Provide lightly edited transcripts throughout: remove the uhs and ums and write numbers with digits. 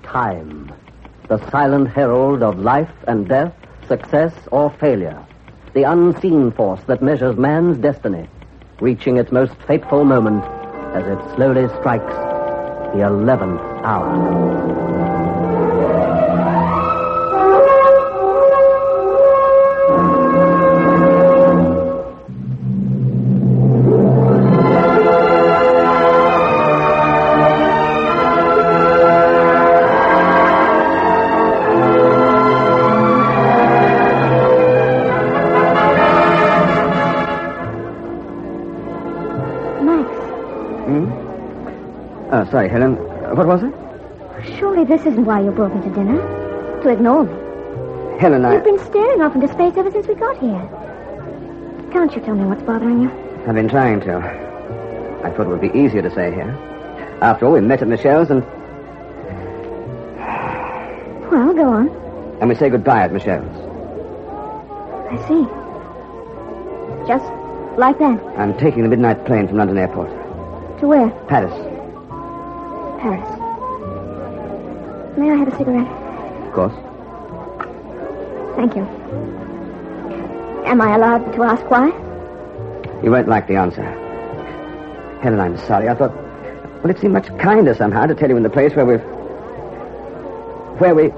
Time. The silent herald of life and death, success or failure. The unseen force that measures man's destiny, reaching its most fateful moment as it slowly strikes the 11th hour. Sorry, Helen. What was it? Surely this isn't why you brought me to dinner. To ignore me. Helen, You've been staring off into space ever since we got here. Can't you tell me what's bothering you? I've been trying to. I thought it would be easier to say here. After all, we met at Michelle's and... Well, go on. And we say goodbye at Michelle's. I see. Just like that. I'm taking the midnight plane from London Airport. To where? Paris. Paris. May I have a cigarette? Of course. Thank you. Am I allowed to ask why? You won't like the answer. Helen, I'm sorry. I thought... Well, it seemed much kinder somehow to tell you in the place where we... Where we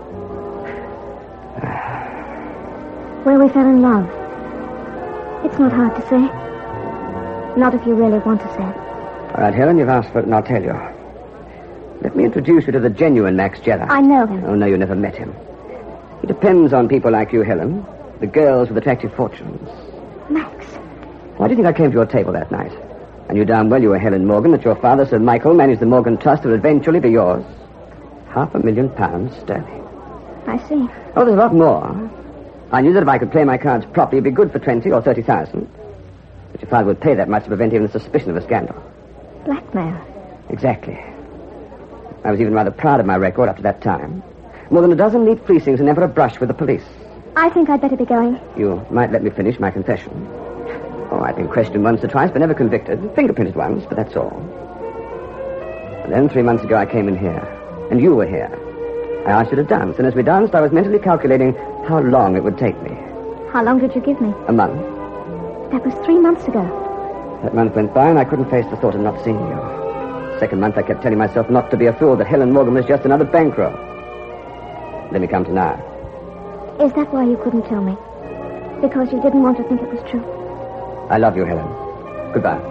fell in love. It's not hard to say. Not if you really want to say it. All right, Helen, you've asked for it and I'll tell you. Let me introduce you to the genuine Max Gerard. I know him. Oh, no, you never met him. He depends on people like you, Helen. The girls with attractive fortunes. Max. Why do you think I came to your table that night? I knew darn well you were Helen Morgan, that your father, Sir Michael, managed the Morgan Trust would eventually be yours. £500,000 sterling. I see. Oh, there's a lot more. I knew that if I could play my cards properly, it'd be good for 20 or 30,000. But your father would pay that much to prevent even the suspicion of a scandal. Blackmail. Exactly. I was even rather proud of my record up to that time. More than a dozen neat fleecings and never a brush with the police. I think I'd better be going. You might let me finish my confession. Oh, I've been questioned once or twice, but never convicted. Fingerprinted once, but that's all. And then 3 months ago, I came in here. And you were here. I asked you to dance, and as we danced, I was mentally calculating how long it would take me. How long did you give me? A month. That was 3 months ago. That month went by, and I couldn't face the thought of not seeing you. Second month, I kept telling myself not to be a fool, that Helen Morgan was just another bankroll. Then we come to now. Is that why you couldn't tell me? Because you didn't want to think it was true? I love you, Helen. Goodbye.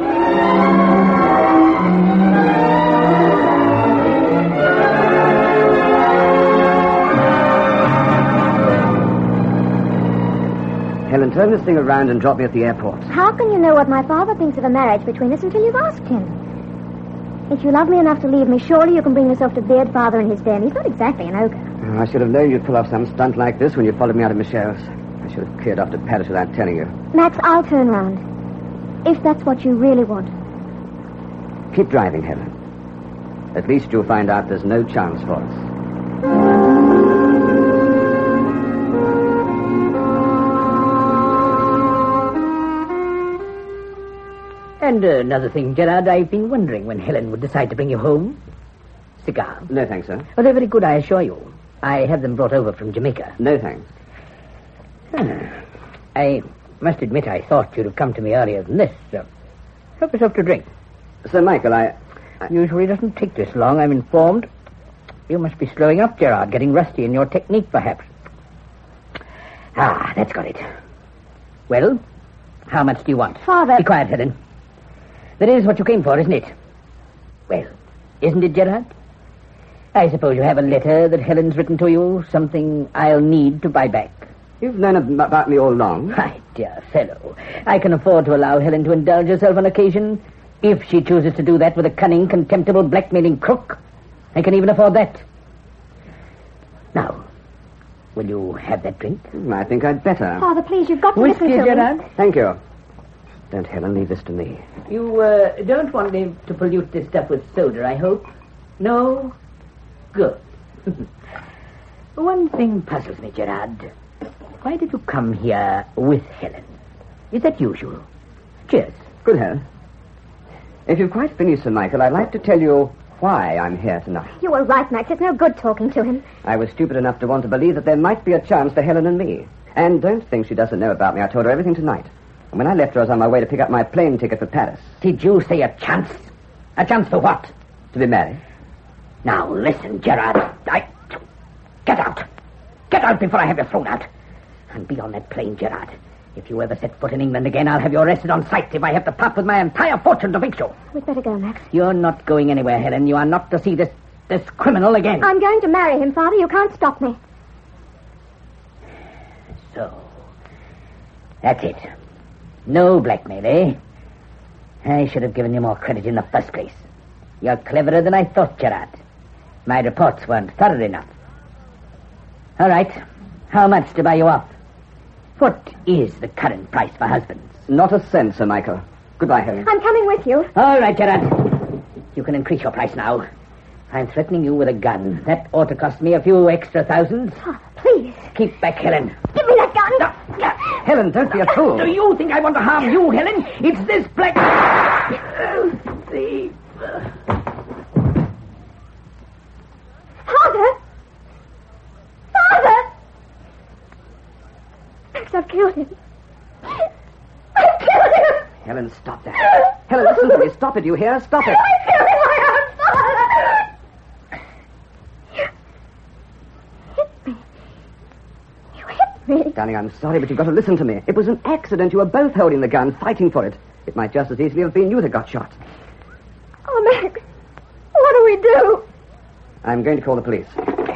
Helen, turn this thing around and drop me at the airport. How can you know what my father thinks of a marriage between us until you've asked him? If you love me enough to leave me, surely you can bring yourself to Beard Father in his den. He's not exactly an ogre. Oh, I should have known you'd pull off some stunt like this when you followed me out of Michelle's. I should have cleared off to Paris without telling you. Max, I'll turn round. If that's what you really want. Keep driving, Helen. At least you'll find out there's no chance for us. And another thing, Gerard, I've been wondering when Helen would decide to bring you home. Cigar? No, thanks, sir. Well, they're very good, I assure you. I have them brought over from Jamaica. No, thanks. I must admit I thought you'd have come to me earlier than this. Help yourself to drink. Sir Michael, I... Usually doesn't take this long, I'm informed. You must be slowing up, Gerard, getting rusty in your technique, perhaps. Ah, that's got it. Well, how much do you want? Father... Be quiet, Helen. That is what you came for, isn't it? Well, isn't it, Gerard? I suppose you have a letter that Helen's written to you, something I'll need to buy back. You've known about me all along. My dear fellow, I can afford to allow Helen to indulge herself on occasion if she chooses to do that with a cunning, contemptible, blackmailing crook. I can even afford that. Now, will you have that drink? I think I'd better. Father, please, you've got to Whiskey, listen to Gerard? me. Thank you. Don't, Helen, leave this to me. You don't want me to pollute this stuff with soda, I hope? No? Good. One thing puzzles me, Gerard. Why did you come here with Helen? Is that usual? Cheers. Good, Helen. If you've quite finished, Sir Michael, I'd like to tell you why I'm here tonight. You were right, Max. It's no good talking to him. I was stupid enough to want to believe that there might be a chance for Helen and me. And don't think she doesn't know about me. I told her everything tonight. And when I left her, I was on my way to pick up my plane ticket for Paris. Did you say a chance? A chance for what? To be married. Now, listen, Gerard. Get out. Get out before I have you thrown out. And be on that plane, Gerard. If you ever set foot in England again, I'll have you arrested on sight if I have to part with my entire fortune to fix you. We'd better go, Max. You're not going anywhere, Helen. You are not to see this criminal again. I'm going to marry him, Father. You can't stop me. So, that's it. No blackmail, eh? I should have given you more credit in the first place. You're cleverer than I thought, Gerard. My reports weren't thorough enough. All right. How much to buy you off? What is the current price for husbands? Not a cent, Sir Michael. Goodbye, Helen. I'm coming with you. All right, Gerard. You can increase your price now. I'm threatening you with a gun. That ought to cost me a few extra thousands. Father, please. Keep back, Helen. Give me that gun. No. Helen, don't be a fool. Do you think I want to harm you, Helen? It's this black... thief. Father! Father! Max, I've killed him. I've killed him! Helen, stop that. Helen, listen to me. Stop it, you hear? Stop it. I killed my own father! You hit me. You hit me. Darling, I'm sorry, but you've got to listen to me. It was an accident. You were both holding the gun, fighting for it. It might just as easily have been you that got shot. Oh, Max. What do we do? I'm going to call the police.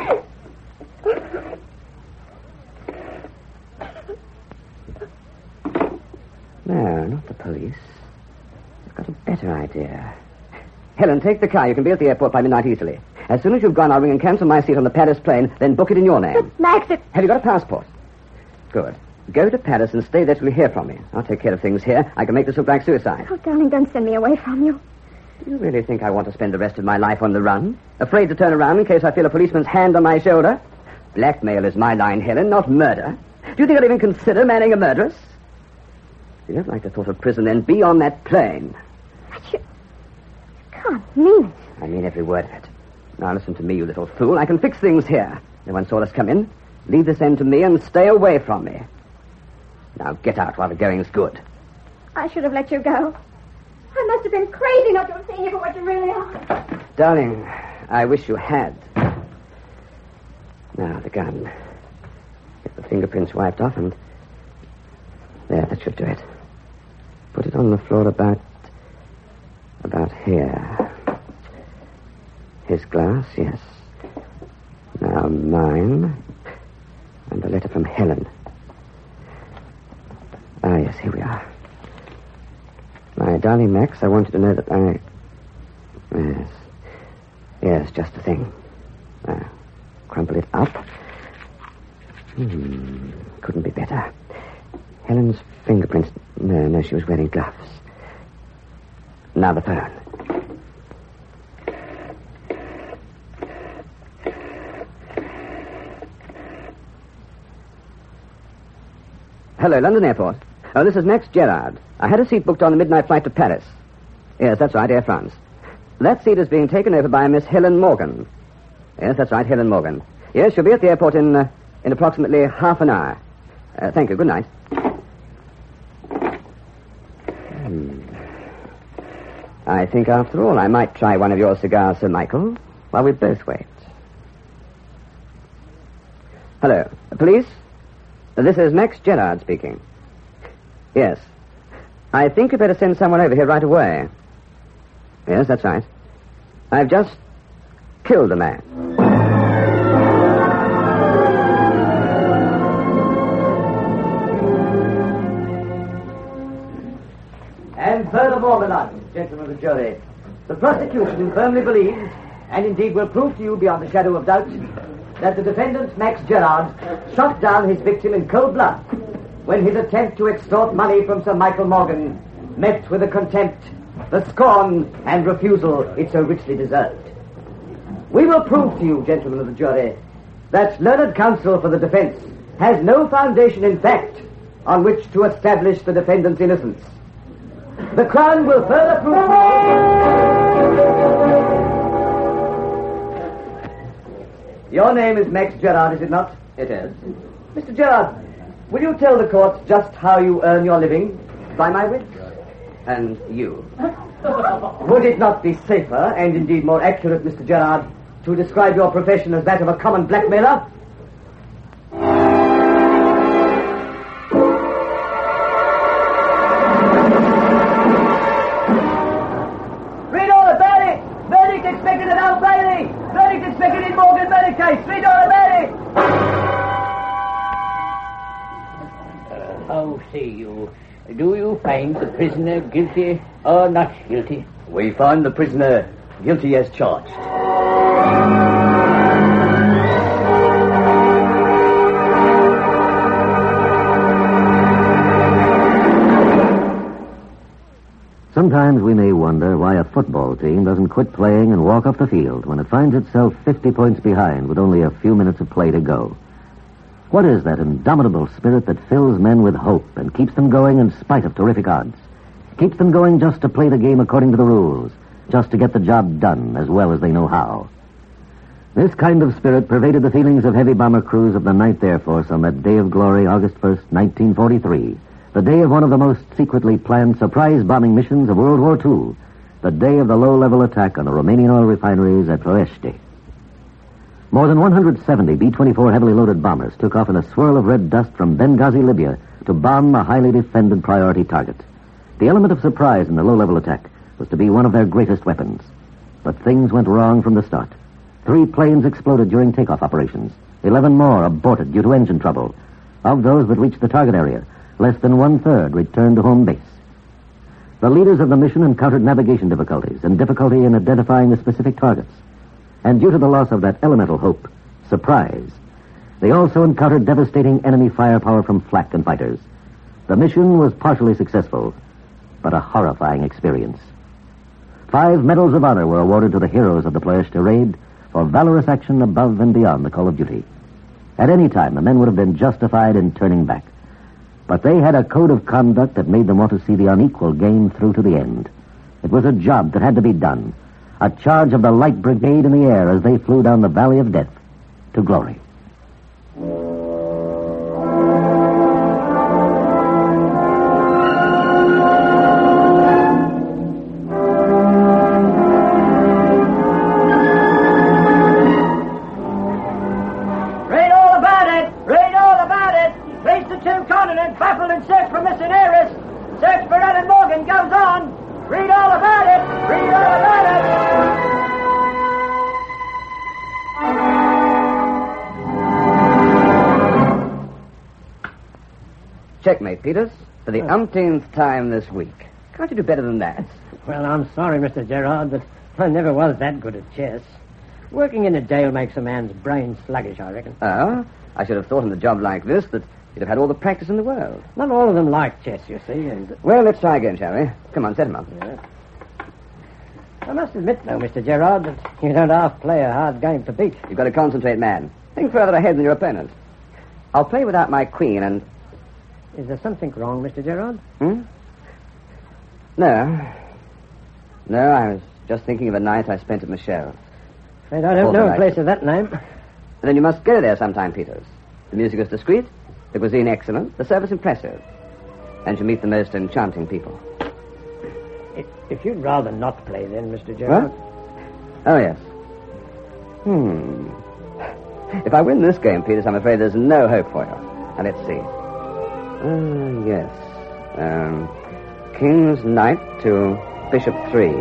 No, not the police. I've got a better idea. Helen, take the car. You can be at the airport by midnight easily. As soon as you've gone, I'll ring and cancel my seat on the Paris plane, then book it in your name. But, Max, it... Have you got a passport? Good. Go to Paris and stay there till you hear from me. I'll take care of things here. I can make this look like suicide. Oh, darling, don't send me away from you. Do you really think I want to spend the rest of my life on the run? Afraid to turn around in case I feel a policeman's hand on my shoulder? Blackmail is my line, Helen, not murder. Do you think I'd even consider marrying a murderess? If you don't like the thought of prison, then be on that plane. But you can't mean it. I mean every word of it. Now listen to me, you little fool. I can fix things here. No one saw us come in. Leave this end to me and stay away from me. Now get out while the going's good. I should have let you go. I must have been crazy not to have seen you for what you really are. Darling, I wish you had. Now, the gun. Get the fingerprints wiped off and... There, that should do it. Put it on the floor about here. His glass, yes. Now mine. And a letter from Helen. Ah, yes, here we are. My darling Max, I wanted to know that I... Yes. Yes, just the thing. Crumple it up. Couldn't be better. Helen's fingerprints... No, she was wearing gloves. Now the phone. Hello, London Airport. Oh, this is Max Gerard. I had a seat booked on the midnight flight to Paris. Yes, that's right, Air France. That seat is being taken over by Miss Helen Morgan. Yes, that's right, Helen Morgan. Yes, she'll be at the airport in approximately half an hour. Thank you. Good night. I think, after all, I might try one of your cigars, Sir Michael, while we both wait. Hello. Police? This is Max Gerard speaking. Yes. I think you'd better send someone over here right away. Yes, that's right. I've just killed a man. And furthermore, Milan, gentlemen of the jury, the prosecution firmly believes, and indeed will prove to you beyond a shadow of doubt, that the defendant, Max Gerard, shot down his victim in cold blood when his attempt to extort money from Sir Michael Morgan met with the contempt, the scorn, and refusal it so richly deserved. We will prove to you, gentlemen of the jury, that learned counsel for the defense has no foundation in fact on which to establish the defendant's innocence. The Crown will further prove to you... Your name is Max Gerard, is it not? It is. Mr. Gerard, will you tell the court just how you earn your living? By my wits. And you. Would it not be safer, and indeed more accurate, Mr. Gerard, to describe your profession as that of a common blackmailer? Read all about it! Verdict expected at Old Bailey! Verdict expected in Morgan murder case! Read all about it! How say you? Do you find the prisoner guilty or not guilty? We find the prisoner guilty as charged. Sometimes we may wonder why a football team doesn't quit playing and walk off the field when it finds itself 50 points behind with only a few minutes of play to go. What is that indomitable spirit that fills men with hope and keeps them going in spite of terrific odds? Keeps them going just to play the game according to the rules, just to get the job done as well as they know how. This kind of spirit pervaded the feelings of heavy bomber crews of the 9th Air Force on that day of glory, August 1st, 1943, the day of one of the most secretly planned surprise bombing missions of World War II, the day of the low-level attack on the Romanian oil refineries at Ploiești. More than 170 B-24 heavily loaded bombers took off in a swirl of red dust from Benghazi, Libya, to bomb a highly defended priority target. The element of surprise in the low-level attack was to be one of their greatest weapons. But things went wrong from the start. 3 planes exploded during takeoff operations. 11 more aborted due to engine trouble. Of those that reached the target area, less than 1/3 returned to home base. The leaders of the mission encountered navigation difficulties and difficulty in identifying the specific targets. And due to the loss of that elemental hope, surprise, they also encountered devastating enemy firepower from flak and fighters. The mission was partially successful, but a horrifying experience. 5 medals of honor were awarded to the heroes of the Ploiești raid for valorous action above and beyond the call of duty. At any time, the men would have been justified in turning back. But they had a code of conduct that made them want to see the unequal game through to the end. It was a job that had to be done. A charge of the Light Brigade in the air as they flew down the Valley of Death to glory. Read all about it! Read all about it! Trace the 2 continents, baffled and search for Missing Heiress. Search for Ellen Morgan goes on. Read all about it! Read all about it! Checkmate, Peters. For the umpteenth time this week. Can't you do better than that? Well, I'm sorry, Mr. Gerard, but I never was that good at chess. Working in a jail makes a man's brain sluggish, I reckon. Oh? I should have thought in a job like this that you'd have had all the practice in the world. Not all of them like chess, you see, and... Well, let's try again, shall we? Come on, set him up. Yeah. I must admit, though, Mr. Gerard, that you don't half play a hard game to beat. You've got to concentrate, man. Think further ahead than your opponent. I'll play without my queen and... Is there something wrong, Mr. Gerard? No. No, I was just thinking of a night I spent at Michelle's. Afraid I don't know a place of that name. Then you must go there sometime, Peters. The music is discreet, the cuisine excellent, the service impressive. And you meet the most enchanting people. If you'd rather not play, then, Mr. Gerard. What? Oh, yes. If I win this game, Peters, I'm afraid there's no hope for you. Now, let's see. Yes. King's Knight to Bishop 3.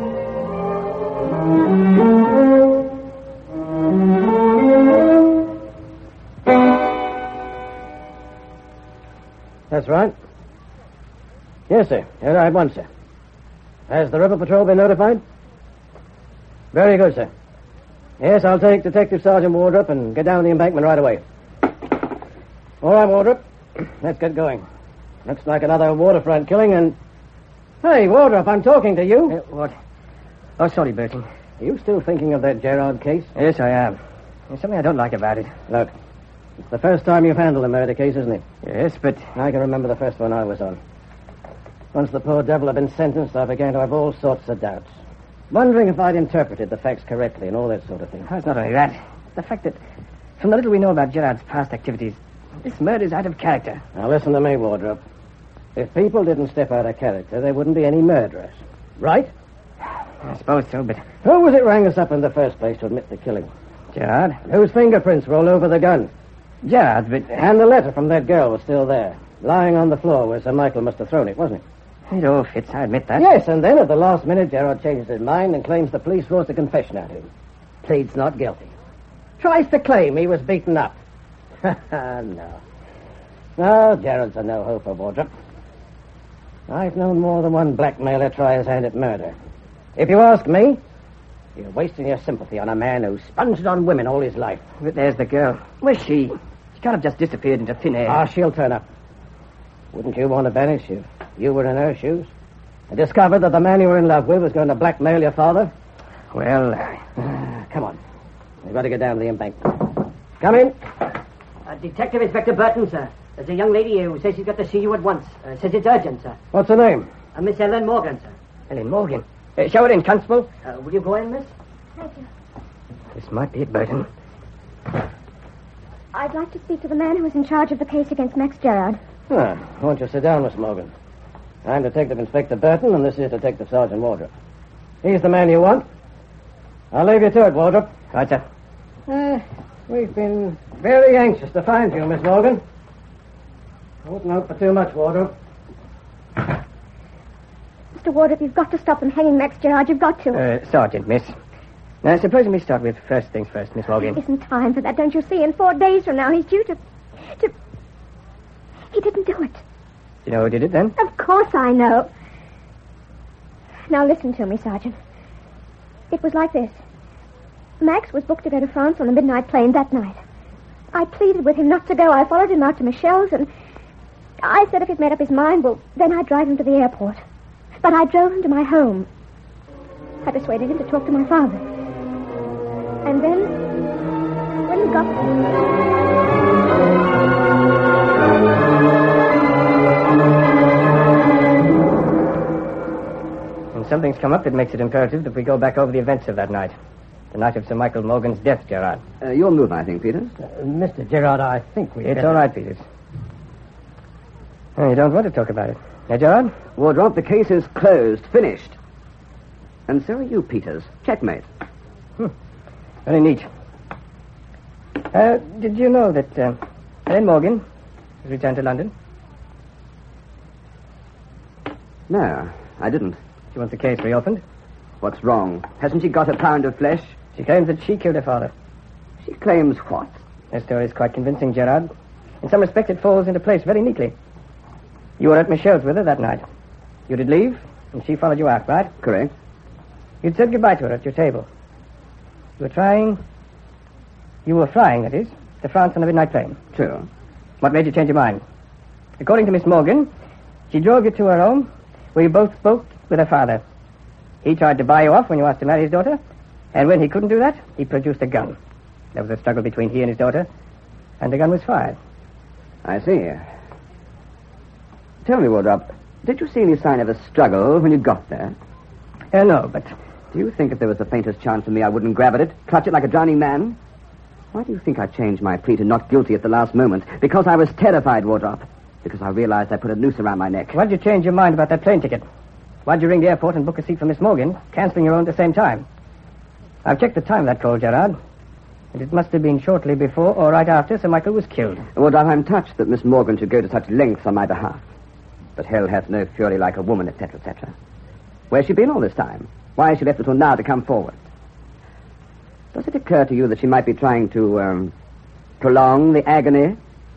That's right. Yes, sir. Here I have one, sir. Has the River Patrol been notified? Very good, sir. Yes, I'll take Detective Sergeant Wardrop and get down the embankment right away. All right, Wardrop. Let's get going. Looks like another waterfront killing and... Hey, Wardrop, I'm talking to you. What? Oh, sorry, Bertie. Are you still thinking of that Gerard case? Yes, I am. There's something I don't like about it. Look, it's the first time you've handled a murder case, isn't it? Yes, but... I can remember the first one I was on. Once the poor devil had been sentenced, I began to have all sorts of doubts. Wondering if I'd interpreted the facts correctly and all that sort of thing. Oh, it's not only that. the fact that, from the little we know about Gerard's past activities, this murder's out of character. Now listen to me, Wardrop. If people didn't step out of character, there wouldn't be any murderers. Right? I suppose so, but... Who was it rang us up in the first place to admit the killing? Gerard? Whose fingerprints were all over the gun? Gerard's, but... And the letter from that girl was still there, lying on the floor where Sir Michael must have thrown it, wasn't it? It all fits, I admit that. Yes, and then at the last minute, Gerard changes his mind and claims the police forced a confession out of him. Pleads not guilty. Tries to claim he was beaten up. No. No, Gerard's a no-hope of Wardrop. I've known more than one blackmailer try his hand at murder. If you ask me, you're wasting your sympathy on a man who sponged on women all his life. But there's the girl. Where's she? She can't have just disappeared into thin air. Ah, she'll turn up. Wouldn't you want to vanish if you were in her shoes? And discovered that the man you were in love with was going to blackmail your father? Well, come on. We've got to get down to the embankment. Come in. Detective Inspector Burton, sir. There's a young lady here who says she's got to see you at once. Says it's urgent, sir. What's her name? Miss Ellen Morgan, sir. Ellen Morgan. Show her in, Constable. Will you go in, miss? Thank you. This might be it, Burton. I'd like to speak to the man who was in charge of the case against Max Gerard. Won't you sit down, Miss Morgan? I'm Detective Inspector Burton, and this is Detective Sergeant Wardrop. He's the man you want. I'll leave you to it, Wardrop. Right, sir. We've been very anxious to find you, Miss Morgan. I wouldn't hope for too much, Wardrop. Mr. Wardrop, you've got to stop them hanging Max Gerard. You've got to. Sergeant, miss. Now, supposing we start with first things first, Miss Morgan. There isn't time for that, don't you see? In 4 days from now, he's due to... He didn't do it. You know who did it, then? Of course I know. Now listen to me, Sergeant. It was like this. Max was booked to go to France on the midnight plane that night. I pleaded with him not to go. I followed him out to Michelle's, and I said if he'd made up his mind, well, then I'd drive him to the airport. But I drove him to my home. I persuaded him to talk to my father. And then, when we got And something's come up that makes it imperative that we go back over the events of that night. The night of Sir Michael Morgan's death, Gerard. Your move, I think, Peters. Mr. Gerard, I think we... It's all right, Peters. Oh, you don't want to talk about it. Now, Gerard? Wardrop, the case is closed, finished. And so are you, Peters. Checkmate. Very neat. Did you know that Ellen Morgan has returned to London? No, I didn't. She wants the case reopened. What's wrong? Hasn't she got a pound of flesh? She claims that she killed her father. She claims what? Her story is quite convincing, Gerard. In some respect, it falls into place very neatly. You were at Michelle's with her that night. You did leave, and she followed you out, right? Correct. You'd said goodbye to her at your table. You were flying, that is, to France on a midnight plane. True. What made you change your mind? According to Miss Morgan, she drove you to her home, where you both spoke with her father. He tried to buy you off when you asked to marry his daughter, and when he couldn't do that, he produced a gun. There was a struggle between he and his daughter, and the gun was fired. I see. Tell me, Wardrop, did you see any sign of a struggle when you got there? No, but... Do you think if there was the faintest chance of me, I wouldn't grab at it, clutch it like a drowning man? Why do you think I changed my plea to not guilty at the last moment? Because I was terrified, Wardrop. Because I realized I put a noose around my neck. Why'd you change your mind about that plane ticket? Why'd you ring the airport and book a seat for Miss Morgan, cancelling your own at the same time? I've checked the time of that call, Gerard. And it must have been shortly before or right after Sir Michael was killed. Wardrop, I'm touched that Miss Morgan should go to such lengths on my behalf. But hell hath no fury like a woman, etc., etc. Where's she been all this time? Why has she left until now to come forward? Does it occur to you that she might be trying to, prolong the agony?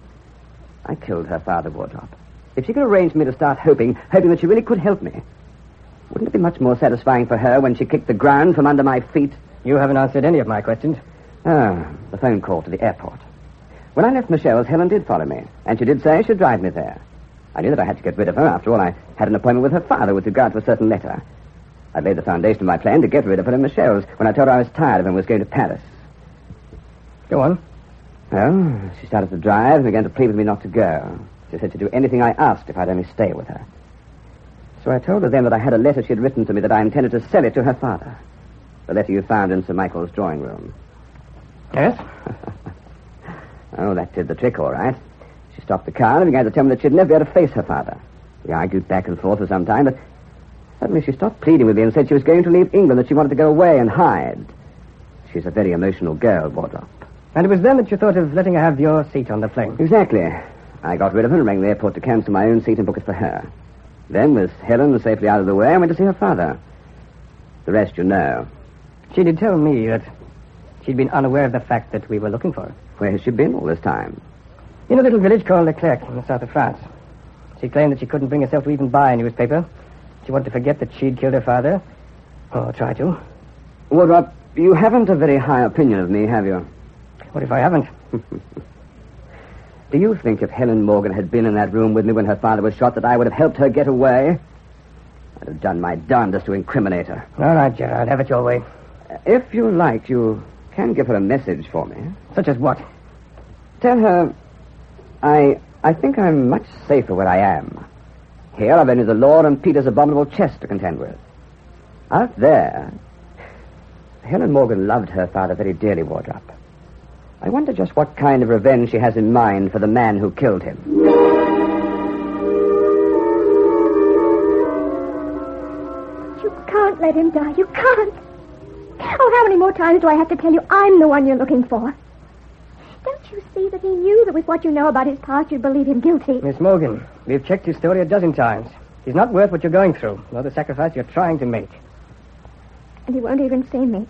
I killed her father, Wardrop. If she could arrange for me to start hoping that she really could help me, wouldn't it be much more satisfying for her when she kicked the ground from under my feet? You haven't answered any of my questions. The phone call to the airport. When I left Michelle's, Helen did follow me, and she did say she'd drive me there. I knew that I had to get rid of her. After all, I had an appointment with her father with regard to a certain letter. I'd laid the foundation of my plan to get rid of her in Michelle's when I told her I was tired of her and was going to Paris. Go on. Well, she started to drive and began to plead with me not to go. She said she'd do anything I asked if I'd only stay with her. So I told her then that I had a letter she'd written to me that I intended to sell it to her father. The letter you found in Sir Michael's drawing room. Yes? Oh, that did the trick, all right. She stopped the car and began to tell me that she'd never be able to face her father. We argued back and forth for some time, but suddenly she stopped pleading with me and said she was going to leave England, that she wanted to go away and hide. She's a very emotional girl, Wardrop. And it was then that you thought of letting her have your seat on the plane. Exactly. I got rid of her and rang the airport to cancel my own seat and book it for her. Then, with Helen safely out of the way, I went to see her father. The rest you know. She did tell me that she'd been unaware of the fact that we were looking for her. Where has she been all this time? In a little village called Leclerc in the south of France. She claimed that she couldn't bring herself to even buy a newspaper. She wanted to forget that she'd killed her father. Or try to. Wardrop, you haven't a very high opinion of me, have you? What if I haven't? Do you think if Helen Morgan had been in that room with me when her father was shot that I would have helped her get away? I'd have done my darndest to incriminate her. All right, Gerard, have it your way. If you like, you can give her a message for me. Such as what? Tell her I think I'm much safer where I am. Here I've only the law and Peter's abominable chest to contend with. Out there, Helen Morgan loved her father very dearly, Wardrop. I wonder just what kind of revenge she has in mind for the man who killed him. You can't let him die. You can't. Oh, how many more times do I have to tell you I'm the one you're looking for? Don't you see that he knew that with what you know about his past, you'd believe him guilty? Miss Morgan, we've checked his story a dozen times. He's not worth what you're going through, nor the sacrifice you're trying to make. And he won't even see me.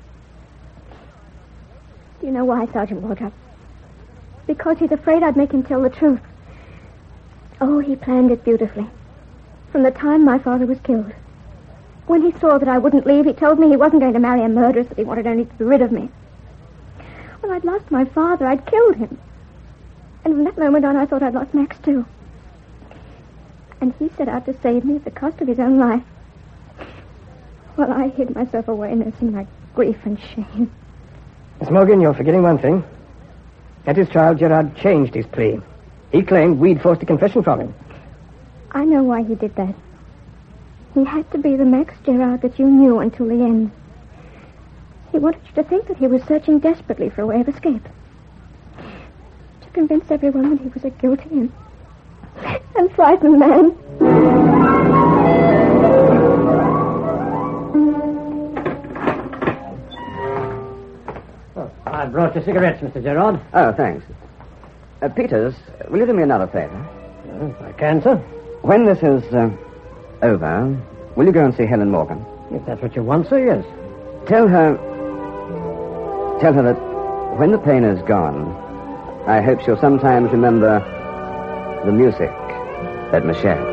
Do you know why, Sergeant Wardrop? Because he's afraid I'd make him tell the truth. Oh, he planned it beautifully. From the time my father was killed. When he saw that I wouldn't leave, he told me he wasn't going to marry a murderess, that he wanted only to be rid of me. When I'd lost my father, I'd killed him. And from that moment on, I thought I'd lost Max, too. And he set out to save me at the cost of his own life. Well, I hid myself away, nursing my grief and shame. Miss Morgan, you're forgetting one thing. At his trial, Gerard changed his plea. He claimed we'd forced a confession from him. I know why he did that. He had to be the Max Gerard that you knew until the end. He wanted you to think that he was searching desperately for a way of escape. To convince everyone that he was a guilty and frightened man. I brought you cigarettes, Mr. Gerard. Oh, thanks. Peters, will you do me another favor? If I can, sir. When this is over, will you go and see Helen Morgan? If that's what you want, sir, yes. Tell her that when the pain is gone, I hope she'll sometimes remember the music at Michelle.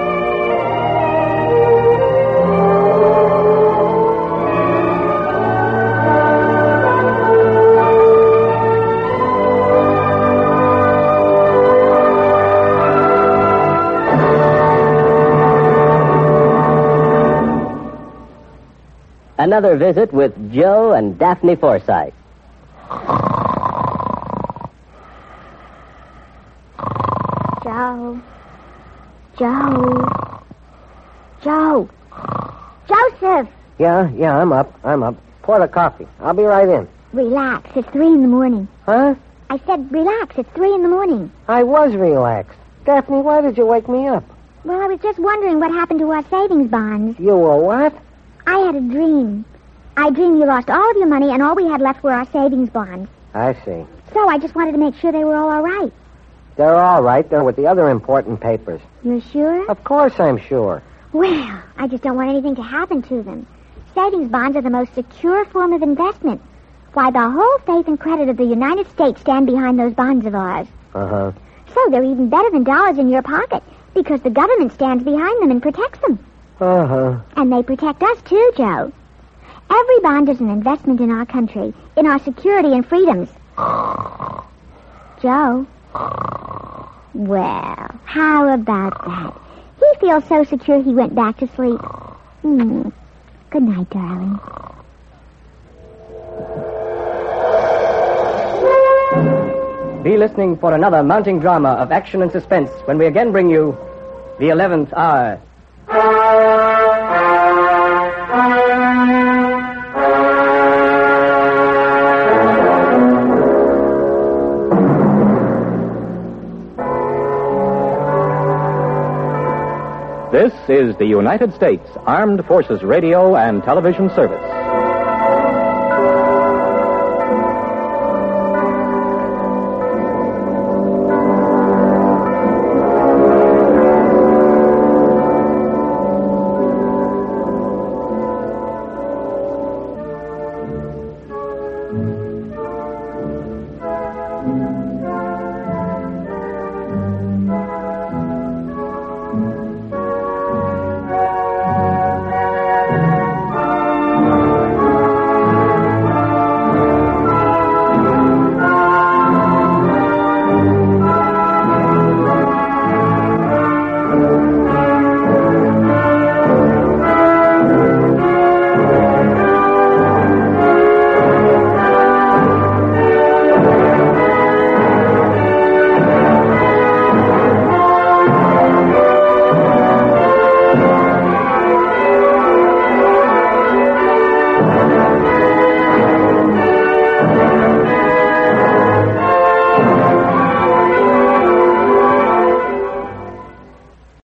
Another visit with Joe and Daphne Forsythe. Joe. Joseph! Yeah, I'm up. Pour the coffee. I'll be right in. Relax, it's 3 a.m. Huh? I said relax, it's 3 a.m. I was relaxed. Daphne, why did you wake me up? Well, I was just wondering what happened to our savings bonds. You were what? I had a dream. I dreamed you lost all of your money and all we had left were our savings bonds. I see. So I just wanted to make sure they were all right. They're all right. They're with the other important papers. You're sure? Of course I'm sure. Well, I just don't want anything to happen to them. Savings bonds are the most secure form of investment. Why, the whole faith and credit of the United States stand behind those bonds of ours. Uh-huh. So they're even better than dollars in your pocket because the government stands behind them and protects them. Uh-huh. And they protect us, too, Joe. Every bond is an investment in our country, in our security and freedoms. Joe? Well, how about that? He feels so secure he went back to sleep. Good night, darling. Be listening for another mounting drama of action and suspense when we again bring you The 11th Hour. This is the United States Armed Forces Radio and Television Service.